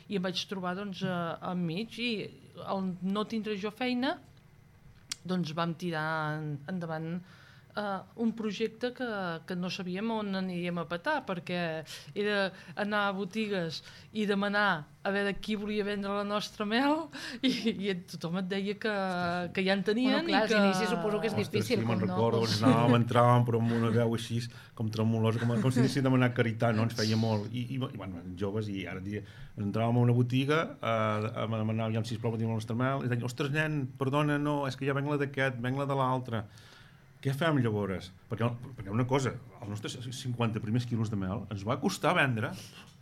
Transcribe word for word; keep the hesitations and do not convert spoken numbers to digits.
i em vaig trobar doncs, a, enmig i al no tindre jo feina doncs vam tirar endavant Uh, un projecte que, que no sabíem on aniríem a petar, perquè era anar a botigues i demanar a veure qui volia vendre la nostra mel i, i tothom et deia que, que ja en tenien. Bueno, clar, i que... als inicis suposo que és Ostres, difícil. sí, me'n com recordo, no, ens anàvem, entràvem però amb una veu així com tremolosa, com, com si anéssim a demanar caritat, no? Ens feia molt i, i, i bueno, joves, i ara diria, entràvem a una botiga a, a demanar, ja, sisplau, patim la nostra mel, i deien, ostres nen, perdona, no, és que ja venc la d'aquest, venc la de l'altre. Què fem llavors? Perquè, perquè una cosa, els nostres cinquanta primers quilos de mel ens va costar vendre